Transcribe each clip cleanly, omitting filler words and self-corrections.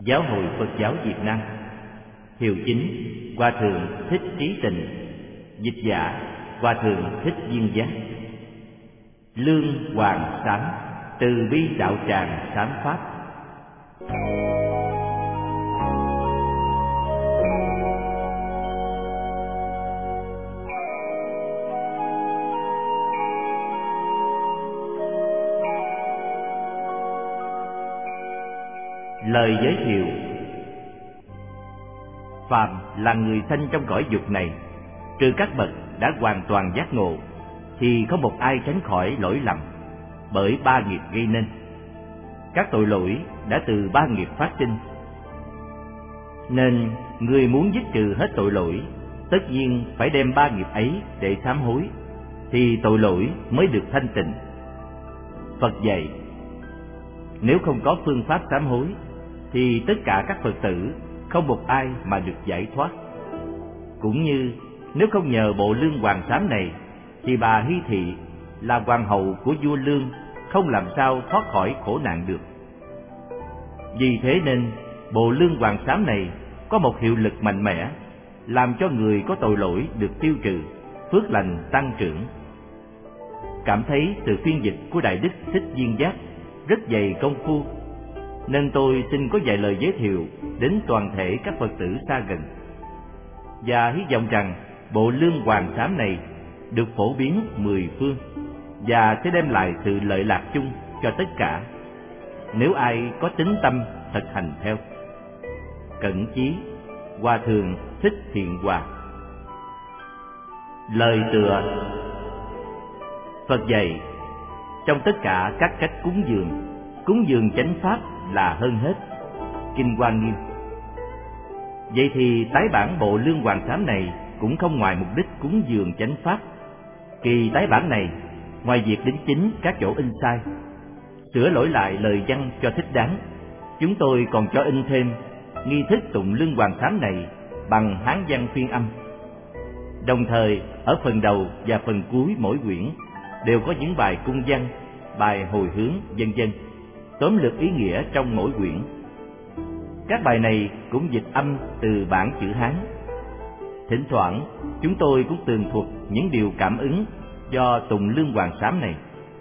Giáo hội Phật giáo Việt Nam. Hiệu chính Hòa thượng Thích Trí Tịnh. Dịch giả Hòa thượng Thích Viên Giác. Lương Hoàng Sám, từ bi đạo tràng sám pháp. Lời giới thiệu. Phàm là người sanh trong cõi dục này, trừ các bậc đã hoàn toàn giác ngộ, thì không một ai tránh khỏi lỗi lầm, bởi ba nghiệp gây nên. Các tội lỗi đã từ ba nghiệp phát sinh, nên người muốn dứt trừ hết tội lỗi, tất nhiên phải đem ba nghiệp ấy để sám hối, thì tội lỗi mới được thanh tịnh. Phật dạy, nếu không có phương pháp sám hối, thì tất cả các Phật tử không một ai mà được giải thoát. Cũng như nếu không nhờ bộ lương hoàng sám này, thì bà Hy Thị là hoàng hậu của vua Lương không làm sao thoát khỏi khổ nạn được. Vì thế nên bộ lương hoàng sám này có một hiệu lực mạnh mẽ, làm cho người có tội lỗi được tiêu trừ, phước lành tăng trưởng. Cảm thấy từ phiên dịch của Đại Đức Thích Viên Giác rất dày công phu, nên tôi xin có vài lời giới thiệu đến toàn thể các Phật tử xa gần, và hy vọng rằng bộ lương hoàng sám này được phổ biến mười phương và sẽ đem lại sự lợi lạc chung cho tất cả, nếu ai có tín tâm thực hành theo. Cẩn chí Hòa thượng Thích Thiện Hòa. Lời tựa. Phật dạy, trong tất cả các cách cúng dường chánh pháp là hơn hết. Kinh Hoa Nghiêm. Vậy thì tái bản bộ lương hoàng sám này cũng không ngoài mục đích cúng dường chánh pháp. Kỳ tái bản này, ngoài việc đính chính các chỗ in sai, sửa lỗi lại lời văn cho thích đáng, chúng tôi còn cho in thêm nghi thức tụng lương hoàng sám này bằng Hán văn phiên âm. Đồng thời ở phần đầu và phần cuối mỗi quyển đều có những bài cung văn, bài hồi hướng, vân vân, tóm lược ý nghĩa trong mỗi quyển. Các bài này cũng dịch âm từ bản chữ Hán. Thỉnh thoảng chúng tôi cũng tường thuật những điều cảm ứng do tụng lương hoàng sám này.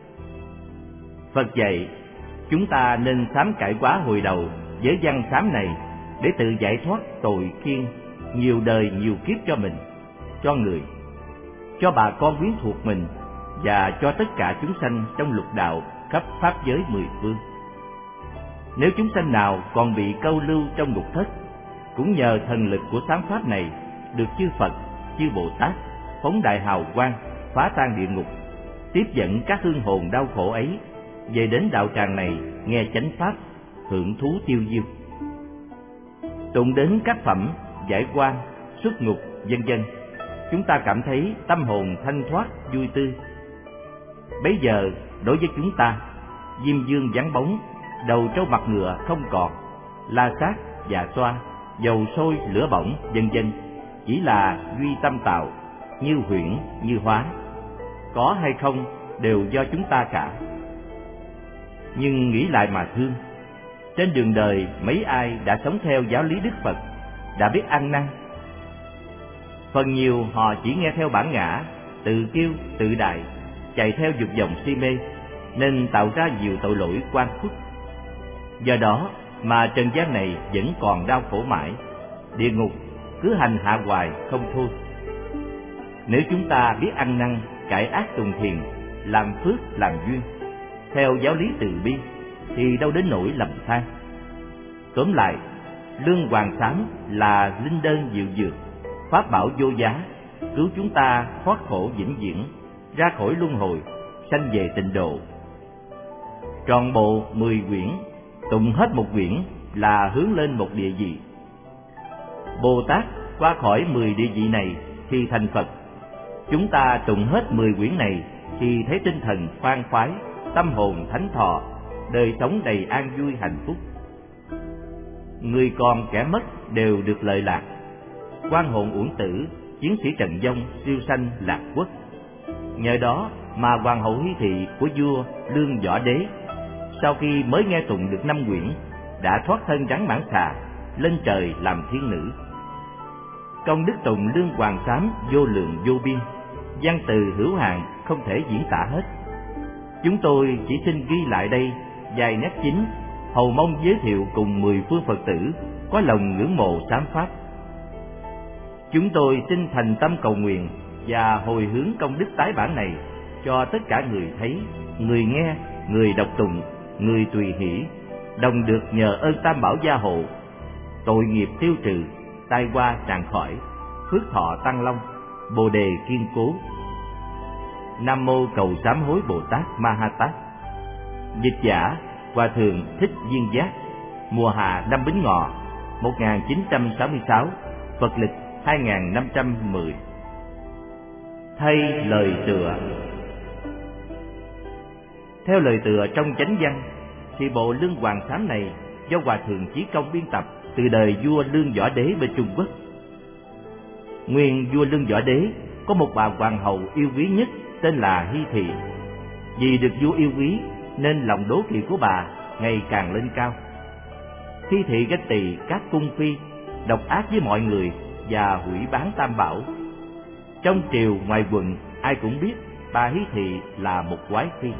Phật dạy, chúng ta nên sám cải quá hồi đầu với văn sám này để tự giải thoát tội khiên nhiều đời nhiều kiếp cho mình, cho người, cho bà con quyến thuộc mình, và cho tất cả chúng sanh trong lục đạo khắp pháp giới mười phương. Nếu chúng sanh nào còn bị câu lưu trong ngục thất, cũng nhờ thần lực của sám pháp này được chư Phật, chư Bồ Tát phóng đại hào quang phá tan địa ngục, tiếp dẫn các hương hồn đau khổ ấy về đến đạo tràng này nghe chánh pháp, hưởng thú tiêu diêu. Tụng đến các phẩm giải oan, xuất ngục, vân vân, chúng ta cảm thấy tâm hồn thanh thoát vui tươi. Bấy giờ đối với chúng ta, diêm dương vắng bóng, đầu trâu mặt ngựa không còn, la sát dạ xoa, dầu sôi lửa bỏng, vân vân, chỉ là duy tâm tạo, như huyễn như hóa, có hay không đều do chúng ta cả. Nhưng nghĩ lại mà thương, trên đường đời mấy ai đã sống theo giáo lý Đức Phật, đã biết ăn năn. Phần nhiều họ chỉ nghe theo bản ngã, tự kiêu tự đại, chạy theo dục vọng si mê, nên tạo ra nhiều tội lỗi oan khuất. Do đó mà trần gian này vẫn còn đau khổ mãi, địa ngục cứ hành hạ hoài không thôi. Nếu chúng ta biết ăn năn, cải ác tùng thiền, làm phước làm duyên, theo giáo lý từ bi, thì đâu đến nỗi lầm than. Tóm lại, lương hoàng sám là linh đơn diệu dược, pháp bảo vô giá, cứu chúng ta thoát khổ vĩnh viễn, ra khỏi luân hồi, sanh về tịnh độ. Trọn bộ 10 quyển, tụng hết một quyển là hướng lên một địa vị. Bồ Tát qua khỏi 10 địa vị này thì thành Phật. Chúng ta tụng hết 10 quyển này thì thấy tinh thần khoan khoái, tâm hồn thánh thọ, đời sống đầy an vui hạnh phúc. Người còn kẻ mất đều được lợi lạc. Quan hồn uổng tử, chiến sĩ trần vong siêu sanh lạc quốc. Nhờ đó mà hoàng hậu Hy Thị của vua Lương Võ Đế, sau khi mới nghe tụng được 5 quyển đã thoát thân rắn mãng xà, lên trời làm thiên nữ. Công đức tùng lương hoàng xám vô lượng vô biên, văn từ hữu hạn không thể diễn tả hết. Chúng tôi chỉ xin ghi lại đây vài nét chính, hầu mong giới thiệu cùng 10 phương Phật tử có lòng ngưỡng mộ sám pháp. Chúng tôi xin thành tâm cầu nguyện và hồi hướng công đức tái bản này cho tất cả người thấy, người nghe, người đọc tụng, người tùy hỷ, đồng được nhờ ơn Tam Bảo gia hộ, tội nghiệp tiêu trừ, tai qua tràn khỏi, phước thọ tăng long, bồ đề kiên cố. Nam mô Cầu Sám Hối Bồ Tát Ma Ha Tát. Dịch giả Hòa thượng Thích Viên Giác. Mùa hạ năm Bính Ngọ 1966, Phật lịch 2510. Thay lời tựa. Theo lời tựa trong chánh văn, thì bộ Lương Hoàng Xám này do Hòa thượng Chí Công biên tập từ đời vua Lương Võ Đế bên Trung Quốc. Nguyên vua Lương Võ Đế có một bà hoàng hậu yêu quý nhất tên là Hy Thị. Vì được vua yêu quý nên lòng đố kỵ của bà ngày càng lên cao. Hy Thị ganh tị các cung phi, độc ác với mọi người và hủy bán Tam Bảo. Trong triều ngoài quận ai cũng biết bà Hy Thị là một quái phi.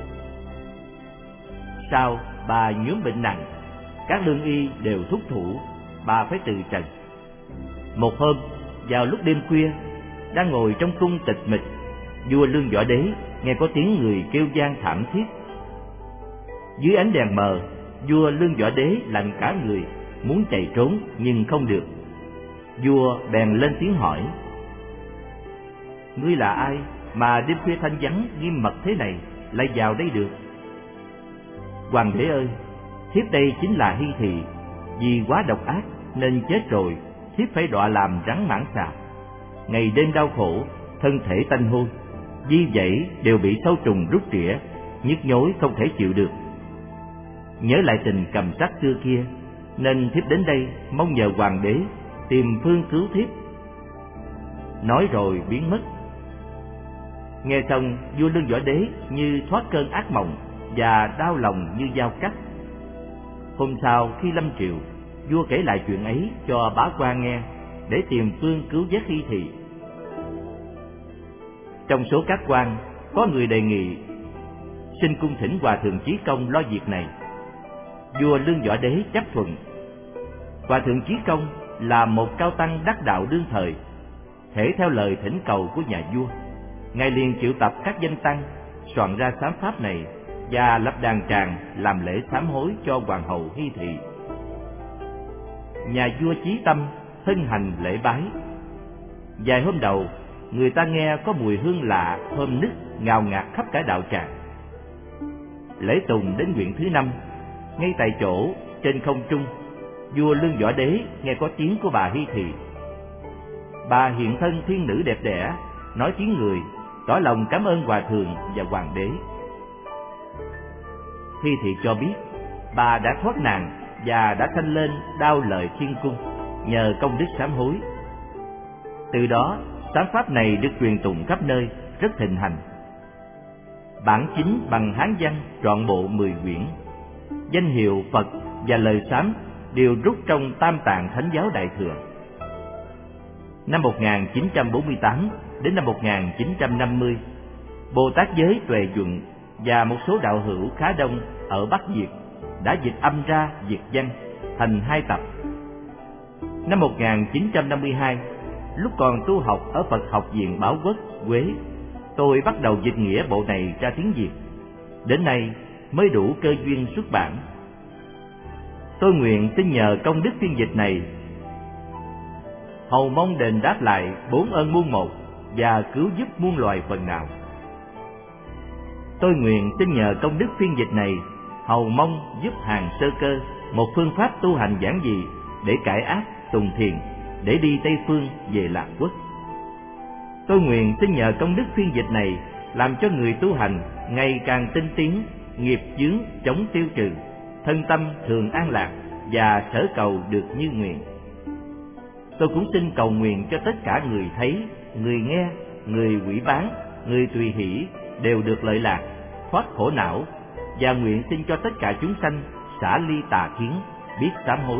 Sau bà nhuốm bệnh nặng, các lương y đều thúc thủ bà phải từ trần. Một hôm vào lúc đêm khuya, đang ngồi trong cung tịch mịch, vua Lương Võ Đế nghe có tiếng người kêu vang thảm thiết. Dưới ánh đèn mờ, vua Lương Võ Đế lạnh cả người, muốn chạy trốn nhưng không được. Vua bèn lên tiếng hỏi: ngươi là ai mà đêm khuya thanh vắng nghiêm mật thế này lại vào đây được? Hoàng đế ơi, thiếp đây chính là Hy Thị, vì quá độc ác nên chết rồi, thiếp phải đọa làm rắn mãng xà. Ngày đêm đau khổ, thân thể tanh hôi, di vảy đều bị sâu trùng rút rỉa, nhức nhối không thể chịu được. Nhớ lại tình cầm sắc xưa kia, nên thiếp đến đây mong nhờ hoàng đế tìm phương cứu thiếp. Nói rồi biến mất. Nghe xong, vua Lương Võ Đế như thoát cơn ác mộng và đau lòng như dao cắt. Hôm sau khi lâm triều, vua kể lại chuyện ấy cho bá quan nghe để tìm phương cứu vớt Hy Thị. Trong số các quan có người đề nghị xin cung thỉnh Hòa thượng Chí Công lo việc này. Vua Lương Võ Đế chấp thuận. Hòa thượng Chí Công là một cao tăng đắc đạo đương thời, thể theo lời thỉnh cầu của nhà vua, ngài liền triệu tập các danh tăng soạn ra sám pháp này và lập đàn tràng làm lễ sám hối cho hoàng hậu Hy Thị. Nhà vua chí tâm hân hành lễ bái. Vài hôm đầu, người ta nghe có mùi hương lạ thơm nức ngào ngạt khắp cả đạo tràng. Lễ tùng đến nguyện thứ 5, ngay tại chỗ trên không trung, vua Lương Võ Đế nghe có tiếng của bà Hy Thị. Bà hiện thân thiên nữ đẹp đẽ, nói tiếng người, tỏ lòng cảm ơn hòa thượng và hoàng đế. Hy Thị cho biết bà đã thoát nạn và đã sanh lên Đao Lợi Thiên Cung nhờ công đức sám hối. Từ đó sám pháp này được truyền tụng khắp nơi, rất thịnh hành. Bản chính bằng Hán văn trọn bộ 10 quyển. Danh hiệu Phật và lời sám đều rút trong Tam Tạng Thánh Giáo Đại Thừa. Năm 1948 đến năm 1950, Bồ Tát Giới Tuệ Duận và một số đạo hữu khá đông ở Bắc Việt đã dịch âm ra Việt văn thành 2 tập. Năm 1952, lúc còn tu học ở Phật học viện Bảo Quốc, Huế, tôi bắt đầu dịch nghĩa bộ này ra tiếng Việt. Đến nay mới đủ cơ duyên xuất bản. Tôi nguyện xin nhờ công đức phiên dịch này, hầu mong đền đáp lại 4 ơn muôn một và cứu giúp muôn loài phần nào. Tôi nguyện xin nhờ công đức phiên dịch này, hầu mong giúp hàng sơ cơ một phương pháp tu hành giản dị để cải ác tùng thiền, để đi Tây Phương về Lạc Quốc. Tôi nguyện xin nhờ công đức phiên dịch này làm cho người tu hành ngày càng tinh tiến, nghiệp chướng chống tiêu trừ, thân tâm thường an lạc và sở cầu được như nguyện. Tôi cũng xin cầu nguyện cho tất cả người thấy, người nghe, người hủy bán, người tùy hỷ đều được lợi lạc, thoát khổ não, và nguyện xin cho tất cả chúng sanh xả ly tà kiến, biết sám hối.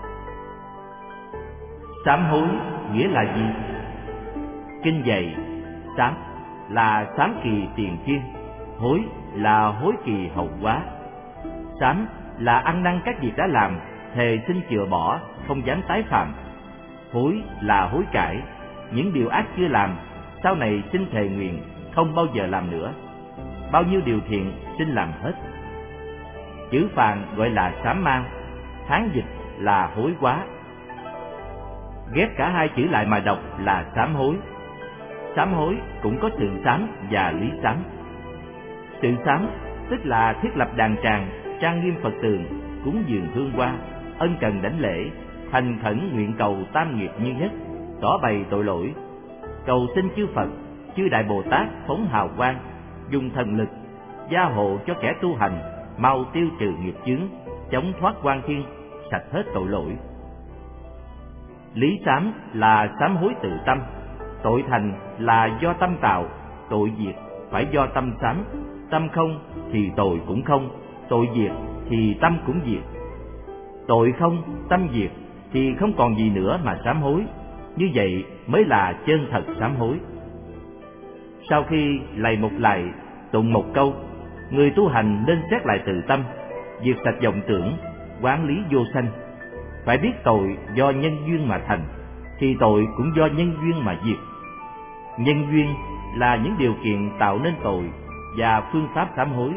Sám hối nghĩa là gì? Kinh dạy, sám là sám kỳ tiền chuyên, hối là hối kỳ hậu quá. Sám là ăn năn các việc đã làm, thề xin chừa bỏ, không dám tái phạm. Hối là hối cải, những điều ác chưa làm, sau này xin thề nguyện không bao giờ làm nữa. Bao nhiêu điều thiện xin làm hết. Chữ Phạn gọi là sám ma, Hán dịch là hối quá. Ghép cả hai chữ lại mà đọc là sám hối. Sám hối cũng có sự sám và lý sám. Sự sám tức là thiết lập đàn tràng, trang nghiêm Phật tượng, cúng dường hương hoa, ân cần đảnh lễ, thành khẩn nguyện cầu tam nghiệp như nhất, tỏ bày tội lỗi, cầu xin chư Phật, chư Đại Bồ Tát phóng hào quang, dùng thần lực gia hộ cho kẻ tu hành mau tiêu trừ nghiệp chướng, chống thoát oan thiên, sạch hết tội lỗi. Lý sám là sám hối tự tâm, tội thành là do tâm tạo, tội diệt phải do tâm sám, tâm không thì tội cũng không, tội diệt thì tâm cũng diệt. Tội không, tâm diệt thì không còn gì nữa mà sám hối, như vậy mới là chân thật sám hối. Sau khi lạy một lạy, tụng một câu, người tu hành nên xét lại tự tâm, diệt sạch vọng tưởng, quán lý vô sanh. Phải biết tội do nhân duyên mà thành, thì tội cũng do nhân duyên mà diệt. Nhân duyên là những điều kiện tạo nên tội và phương pháp sám hối.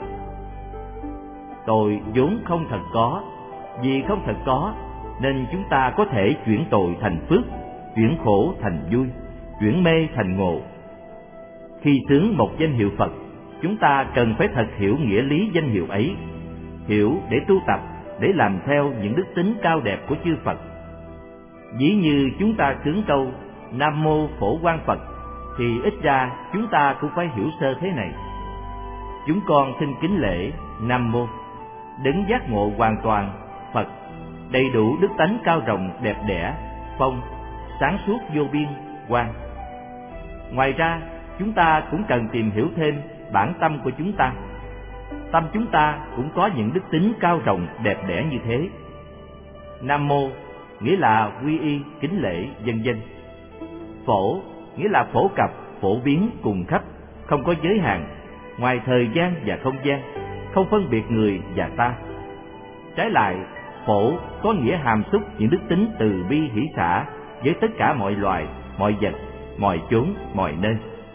Tội vốn không thật có, vì không thật có nên chúng ta có thể chuyển tội thành phước, chuyển khổ thành vui, chuyển mê thành ngộ. Khi xướng một danh hiệu Phật, chúng ta cần phải thật hiểu nghĩa lý danh hiệu ấy, hiểu để tu tập, để làm theo những đức tính cao đẹp của chư Phật. Ví như chúng ta xướng câu Nam Mô Phổ Quang Phật, thì ít ra chúng ta cũng phải hiểu sơ thế này: chúng con xin kính lễ Nam Mô đấng giác ngộ hoàn toàn Phật, đầy đủ đức tánh cao rộng đẹp đẽ, phong, sáng suốt vô biên, quang. Ngoài ra, chúng ta cũng cần tìm hiểu thêm bản tâm của chúng ta. Tâm chúng ta cũng có những đức tính cao rộng đẹp đẽ như thế. Nam Mô nghĩa là quy y, kính lễ, vân vân. Phổ nghĩa là phổ cập, phổ biến cùng khắp, không có giới hạn, ngoài thời gian và không gian, không phân biệt người và ta. Trái lại, phổ có nghĩa hàm xúc những đức tính từ bi hỷ xả với tất cả mọi loài, mọi vật, mọi chốn, mọi nơi.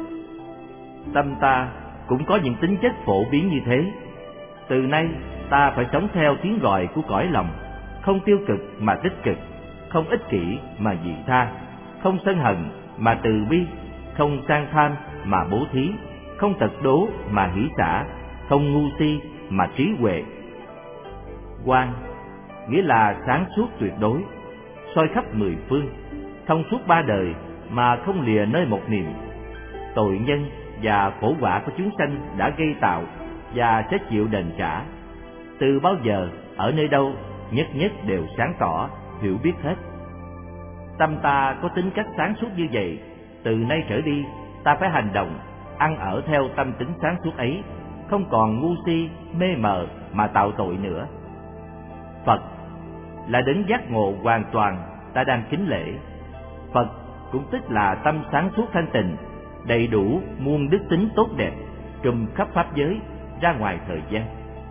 Tâm ta cũng có những tính chất phổ biến như thế. Từ nay ta phải sống theo tiếng gọi của cõi lòng, không tiêu cực mà tích cực, không ích kỷ mà vị tha, không sân hận mà từ bi, không sang tham mà bố thí, không tật đố mà hỷ xả, không ngu si mà trí huệ. Quang nghĩa là sáng suốt tuyệt đối, soi khắp mười phương, thông suốt ba đời mà không lìa nơi một niệm. Tội nhân và khổ quả của chúng sanh đã gây tạo và sẽ chịu đền trả. Từ bao giờ, ở nơi đâu, nhất nhất đều sáng tỏ, hiểu biết hết. Tâm ta có tính cách sáng suốt như vậy, từ nay trở đi ta phải hành động, ăn ở theo tâm tính sáng suốt ấy, không còn ngu si, mê mờ mà tạo tội nữa. Phật là đấng giác ngộ hoàn toàn ta đang kính lễ. Phật cũng tức là tâm sáng suốt thanh tịnh, đầy đủ muôn đức tính tốt đẹp, trùm khắp pháp giới ra ngoài thời gian.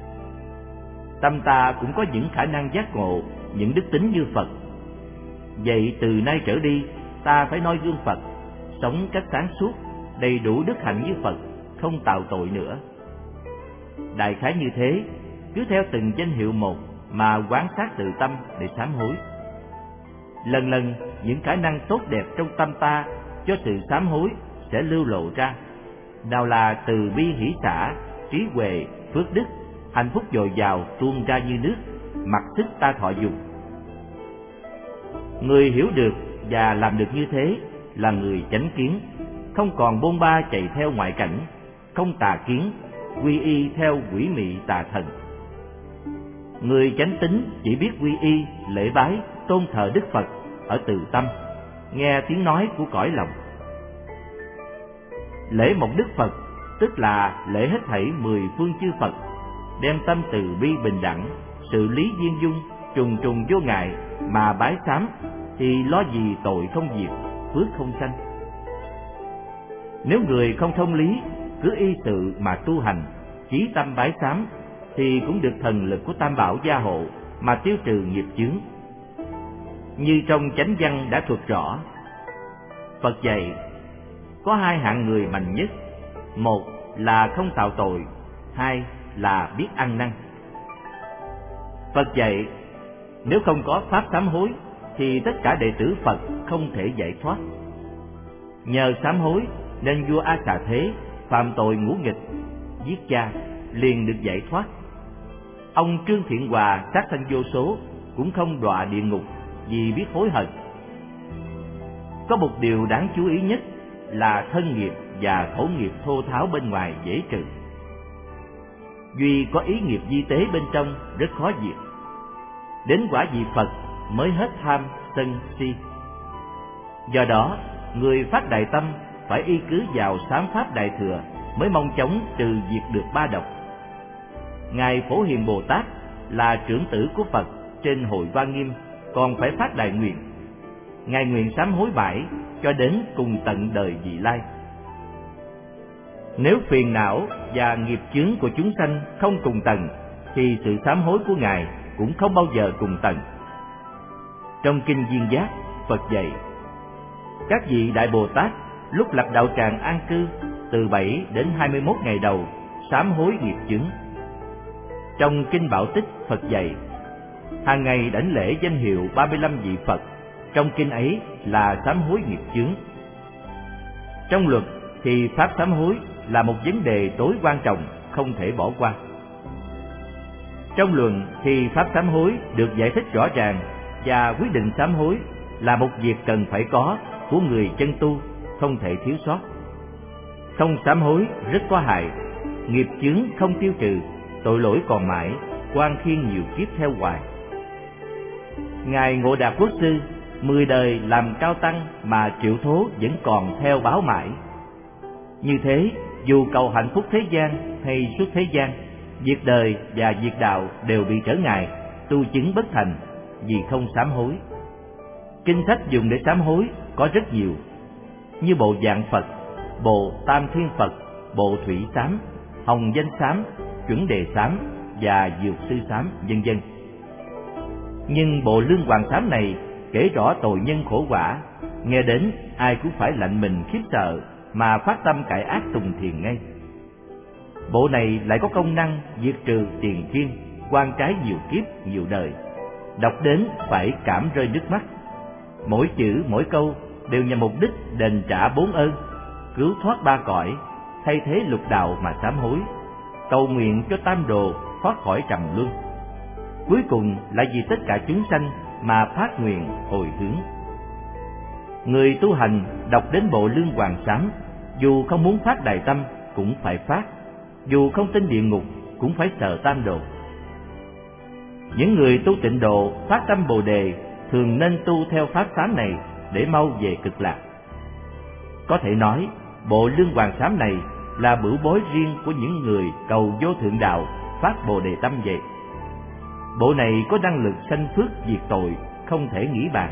Tâm ta cũng có những khả năng giác ngộ, những đức tính như Phật. Vậy từ nay trở đi, ta phải noi gương Phật, sống cách sáng suốt, đầy đủ đức hạnh như Phật, không tạo tội nữa. Đại khái như thế, cứ theo từng danh hiệu một mà quán sát tự tâm để sám hối. Lần lần những khả năng tốt đẹp trong tâm ta cho sự sám hối sẽ lưu lộ ra. Nào là từ bi hỷ xả, trí huệ, phước đức, hạnh phúc dồi dào tuôn ra như nước, mặc sức ta thọ dùng. Người hiểu được và làm được như thế là người chánh kiến, không còn bôn ba chạy theo ngoại cảnh, không tà kiến, quy y theo quỷ mị tà thần. Người chánh tín chỉ biết quy y, lễ bái, tôn thờ Đức Phật ở từ tâm, nghe tiếng nói của cõi lòng. Lễ một Đức Phật tức là lễ hết thảy mười phương chư Phật, đem tâm từ bi bình đẳng, sự lý viên dung, trùng trùng vô ngại mà bái sám, thì lo gì tội không diệt, phước không sanh. Nếu người không thông lý, cứ y sự mà tu hành, chí tâm bái sám, thì cũng được thần lực của Tam Bảo gia hộ mà tiêu trừ nghiệp chướng. Như trong chánh văn đã thuật rõ, Phật dạy có hai hạng người mạnh nhất: một là không tạo tội, hai là biết ăn năn. Phật dạy nếu không có pháp sám hối thì tất cả đệ tử Phật không thể giải thoát. Nhờ sám hối nên vua A Xà Thế phạm tội ngũ nghịch, giết cha, liền được giải thoát. Ông Trương Thiện Hòa sát sanh vô số cũng không đọa địa ngục vì biết hối hận. Có một điều đáng chú ý nhất là thân nghiệp và khẩu nghiệp thô tháo bên ngoài dễ trừ, duy có ý nghiệp di tế bên trong rất khó diệt. Đến quả vị Phật mới hết tham sân si. Do đó người phát đại tâm phải y cứ vào sám pháp đại thừa mới mong chóng trừ diệt được ba độc. Ngài Phổ Hiền Bồ Tát là trưởng tử của Phật trên hội Hoa Nghiêm còn phải phát đại nguyện. Ngài nguyện sám hối bãi cho đến cùng tận đời vị lai. Nếu phiền não và nghiệp chướng của chúng sanh không cùng tầng, thì sự sám hối của Ngài cũng không bao giờ cùng tầng. Trong Kinh Duyên Giác, Phật dạy các vị Đại Bồ Tát lúc lập đạo tràng an cư từ 7 đến 21 ngày đầu sám hối nghiệp chướng. Trong Kinh Bảo Tích, Phật dạy hàng ngày đảnh lễ danh hiệu 35 vị Phật, trong kinh ấy là sám hối nghiệp chướng. Trong luật thì pháp sám hối là một vấn đề tối quan trọng, không thể bỏ qua. Trong luận thì pháp sám hối được giải thích rõ ràng, và quyết định sám hối là một việc cần phải có của người chân tu, không thể thiếu sót. Không sám hối rất có hại, nghiệp chướng không tiêu trừ, tội lỗi còn mãi, oan khiên nhiều kiếp theo hoài. Ngài Ngộ Đạt Quốc Sư 10 đời làm cao tăng mà triệu thố vẫn còn theo báo mãi. Như thế, dù cầu hạnh phúc thế gian hay xuất thế gian, việc đời và việc đạo đều bị trở ngại, tu chứng bất thành vì không sám hối. Kinh sách dùng để sám hối có rất nhiều, như bộ Vạn Phật, bộ Tam Thiên Phật, bộ Thủy Sám, Hồng Danh Sám, Chuẩn Đề Sám và Dược Sư Sám, vân vân. Nhưng bộ Lương Hoàng Sám này kể rõ tội nhân khổ quả, nghe đến ai cũng phải lạnh mình khiếp sợ mà phát tâm cải ác tùng thiền ngay. Bộ này lại có công năng diệt trừ tiền kiên, oan trái nhiều kiếp nhiều đời, đọc đến phải cảm rơi nước mắt. Mỗi chữ mỗi câu đều nhằm mục đích đền trả 4 ơn, cứu thoát 3 cõi, thay thế lục đạo mà sám hối, cầu nguyện cho tam đồ thoát khỏi trầm luân. Cuối cùng là vì tất cả chúng sanh mà phát nguyện hồi hướng. Người tu hành đọc đến bộ Lương Hoàng Sám, dù không muốn phát đại tâm cũng phải phát, dù không tin địa ngục cũng phải sợ tam đồ. Những người tu tịnh độ phát tâm Bồ đề thường nên tu theo pháp sám này để mau về cực lạc. Có thể nói, bộ Lương Hoàng Sám này là bửu bối riêng của những người cầu vô thượng đạo phát Bồ đề tâm vậy. Bộ này có năng lực sanh phước diệt tội, không thể nghĩ bàn.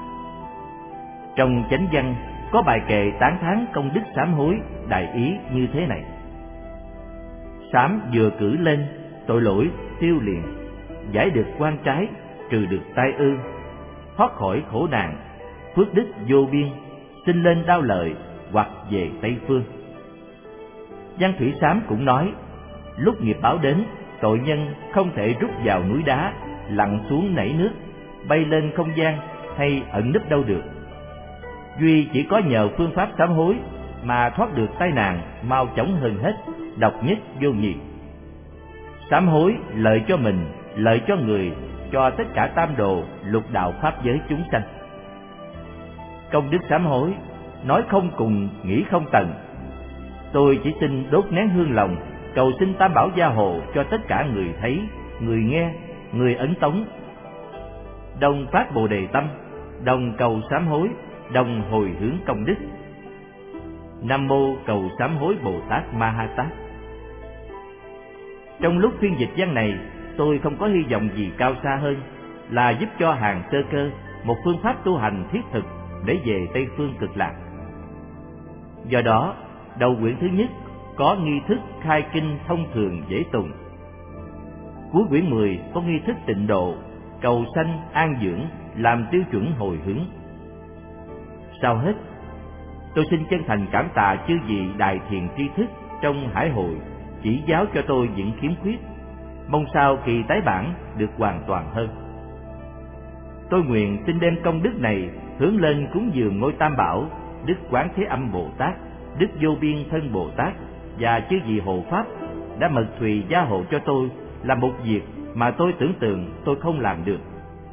Trong chánh văn có bài kệ tán thán công đức sám hối đại ý như thế này: sám vừa cử lên, tội lỗi tiêu liền, giải được oan trái, trừ được tai ương, thoát khỏi khổ nạn, phước đức vô biên, sinh lên đao lợi hoặc về Tây Phương. Văn Thủy Sám cũng nói, lúc nghiệp báo đến, tội nhân không thể rút vào núi đá, lặn xuống nảy nước, bay lên không gian hay ẩn nấp đâu được. Duy chỉ có nhờ phương pháp sám hối mà thoát được tai nạn mau chóng hơn hết, độc nhất vô nhị. Sám hối lợi cho mình, lợi cho người, cho tất cả tam đồ, lục đạo pháp giới chúng sanh. Công đức sám hối nói không cùng, nghĩ không tận. Tôi chỉ xin đốt nén hương lòng, cầu xin Tam Bảo gia hộ cho tất cả người thấy, người nghe, người ấn tống, đồng phát Bồ đề tâm, đồng cầu sám hối, đồng hồi hướng công đức. Nam mô cầu sám hối Bồ Tát Ma Ha Tát. Trong lúc phiên dịch văn này, tôi không có hy vọng gì cao xa hơn là giúp cho hàng sơ cơ một phương pháp tu hành thiết thực để về Tây Phương Cực Lạc. Do đó, đầu quyển thứ nhất có nghi thức khai kinh thông thường dễ tùng. Cuối quyển 10 có nghi thức tịnh độ, cầu sanh an dưỡng làm tiêu chuẩn hồi hướng. Sau hết, tôi xin chân thành cảm tạ chư vị đại thiện tri thức trong hải hội chỉ giáo cho tôi những khiếm khuyết, mong sao kỳ tái bản được hoàn toàn hơn. Tôi nguyện xin đem công đức này hướng lên cúng dường ngôi Tam Bảo, Đức Quán Thế Âm Bồ Tát, Đức Vô Biên Thân Bồ Tát và chư vị hộ pháp đã mật thùy gia hộ cho tôi làm một việc mà tôi tưởng tượng tôi không làm được.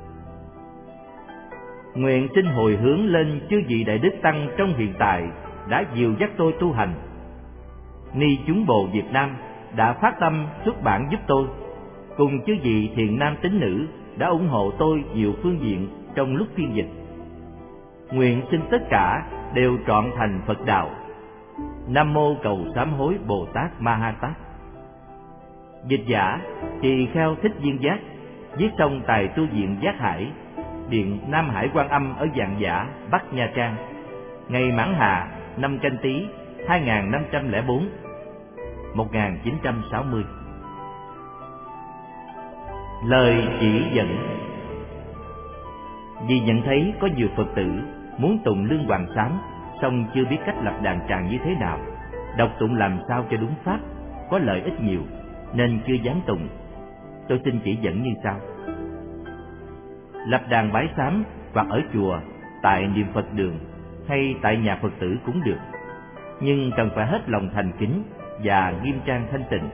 Nguyện xin hồi hướng lên chư vị đại đức tăng trong hiện tại đã dìu dắt tôi tu hành. Ni chúng Bồ Việt Nam đã phát tâm xuất bản giúp tôi, cùng chư vị thiện nam tín nữ đã ủng hộ tôi nhiều phương diện trong lúc phiên dịch. Nguyện xin tất cả đều trọn thành Phật đạo. Nam mô Cầu Sám Hối Bồ Tát Ma Ha Tát. Dịch giả Tỳ Kheo Thích Viên Giác, viết xong tại tu viện Giác Hải, điện Nam Hải Quan Âm ở Vạn Giả, Bắc Nha Trang, ngày Mãn Hạ năm Canh Tý 2504, 1960. Lời chỉ dẫn. Vì nhận thấy có nhiều Phật tử muốn tụng Lương Hoàng Sám, song chưa biết cách lập đàn tràng như thế nào, đọc tụng làm sao cho đúng pháp, có lợi ích nhiều, nên chưa dám tụng. Tôi xin chỉ dẫn như sau. Lập đàn bái sám hoặc ở chùa, tại niệm Phật đường hay tại nhà Phật tử cũng được, nhưng cần phải hết lòng thành kính và nghiêm trang thanh tịnh.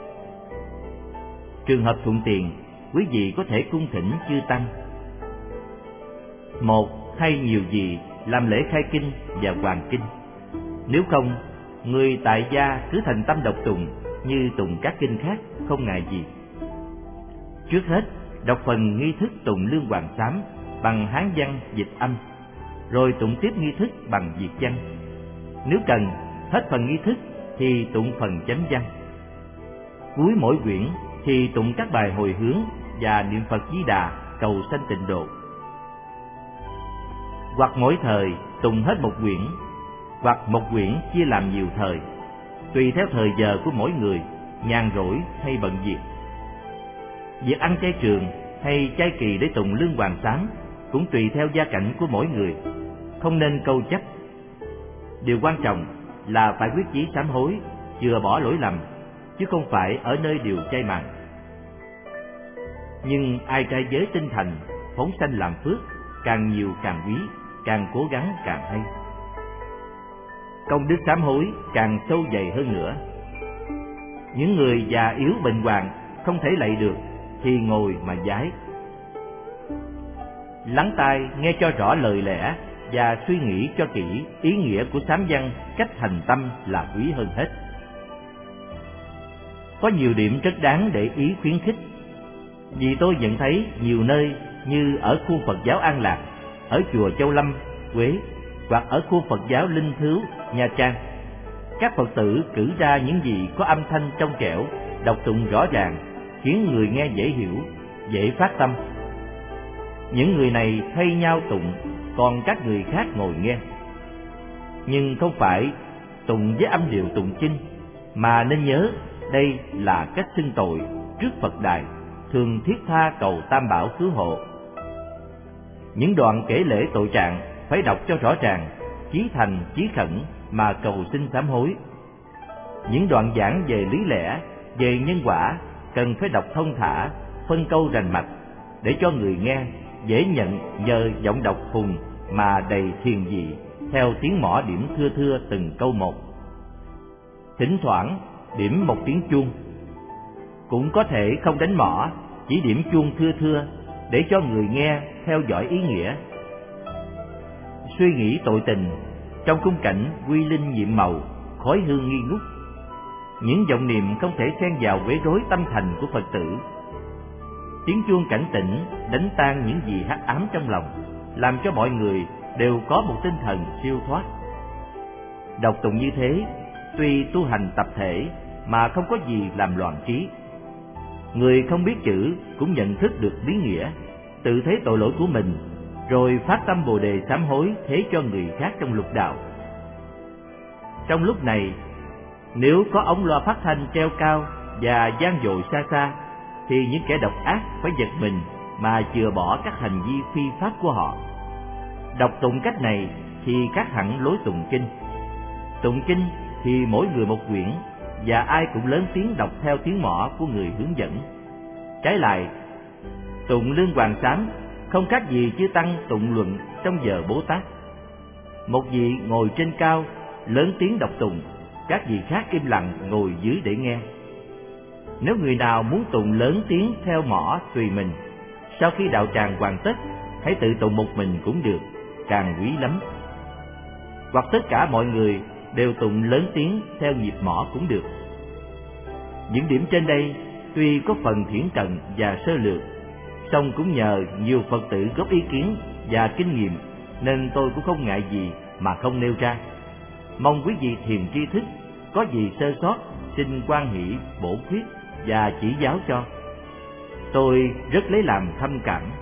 Trường hợp thuận tiện, quý vị có thể cung thỉnh chư tăng, một hay nhiều vị làm lễ khai kinh và hoàn kinh. Nếu không, người tại gia cứ thành tâm đọc tụng như tụng các kinh khác, không ngại gì. Trước hết, đọc phần nghi thức tụng Lương Hoàng Sám bằng Hán văn dịch âm, rồi tụng tiếp nghi thức bằng Việt văn. Nếu cần, hết phần nghi thức thì tụng phần chánh văn. Cuối mỗi quyển thì tụng các bài hồi hướng và niệm Phật Di Đà cầu sanh tịnh độ. Hoặc mỗi thời tụng hết một quyển, hoặc một quyển chia làm nhiều thời, tùy theo thời giờ của mỗi người, nhàn rỗi hay bận việc. Việc ăn chay trường hay chay kỳ để tụng Lương Hoàng Sám cũng tùy theo gia cảnh của mỗi người, không nên câu chấp. Điều quan trọng là phải quyết chí sám hối, chừa bỏ lỗi lầm, chứ không phải ở nơi điều chay mặn. Nhưng ai trai giới tinh thành, phóng sanh làm phước, càng nhiều càng quý, càng cố gắng càng hay. Công đức sám hối càng sâu dày hơn nữa. Những người già yếu bệnh hoạn không thể lạy được thì ngồi mà vái. Lắng tai nghe cho rõ lời lẽ và suy nghĩ cho kỹ ý nghĩa của sám văn, cách thành tâm là quý hơn hết. Có nhiều điểm rất đáng để ý khuyến khích. Vì tôi nhận thấy nhiều nơi như ở khu Phật giáo An Lạc, ở chùa Châu Lâm, Huế, hoặc ở khu Phật giáo Linh Thứu, Nha Trang, các Phật tử cử ra những gì có âm thanh trong trẻo, đọc tụng rõ ràng, khiến người nghe dễ hiểu, dễ phát tâm. Những người này thay nhau tụng, còn các người khác ngồi nghe. Nhưng không phải tụng với âm điệu tụng kinh, mà nên nhớ đây là cách xưng tội trước Phật đài, thường thiết tha cầu Tam Bảo cứu hộ. Những đoạn kể lễ tội trạng phải đọc cho rõ ràng, chí thành chí khẩn mà cầu xin sám hối. Những đoạn giảng về lý lẽ, về nhân quả cần phải đọc thông thả, phân câu rành mạch, để cho người nghe dễ nhận nhờ giọng đọc hùng mà đầy thiền vị, theo tiếng mõ điểm thưa thưa từng câu một. Thỉnh thoảng điểm một tiếng chuông, cũng có thể không đánh mõ, chỉ điểm chuông thưa thưa để cho người nghe theo dõi ý nghĩa. Suy nghĩ tội tình trong khung cảnh quy linh nhiệm màu, khói hương nghi ngút. Những vọng niệm không thể xen vào quấy rối tâm thành của Phật tử. Tiếng chuông cảnh tỉnh đánh tan những gì hắc ám trong lòng, làm cho mọi người đều có một tinh thần siêu thoát. Đọc tụng như thế, tuy tu hành tập thể mà không có gì làm loạn trí. Người không biết chữ cũng nhận thức được lý nghĩa, tự thấy tội lỗi của mình, rồi phát tâm Bồ đề sám hối thế cho người khác trong lục đạo. Trong lúc này, nếu có ống loa phát thanh treo cao và vang dội xa xa, thì những kẻ độc ác phải giật mình mà chừa bỏ các hành vi phi pháp của họ. Đọc tụng cách này thì khác hẳn lối tụng kinh. Tụng kinh thì mỗi người một quyển, và ai cũng lớn tiếng đọc theo tiếng mõ của người hướng dẫn. Trái lại, tụng Lương Hoàng Sám không khác gì chư tăng tụng luận trong giờ Bố Tát. Một vị ngồi trên cao lớn tiếng đọc tụng, các vị khác im lặng ngồi dưới để nghe. Nếu người nào muốn tụng lớn tiếng theo mõ tùy mình, sau khi đạo tràng hoàn tất, hãy tự tụng một mình cũng được, càng quý lắm. Hoặc tất cả mọi người đều tụng lớn tiếng theo nhịp mõ cũng được. Những điểm trên đây tuy có phần thiển cận và sơ lược, song cũng nhờ nhiều Phật tử góp ý kiến và kinh nghiệm, nên tôi cũng không ngại gì mà không nêu ra. Mong quý vị thiền tri thức có gì sơ sót xin hoan hỷ bổ khuyết và chỉ giáo cho. Tôi rất lấy làm thâm cảm.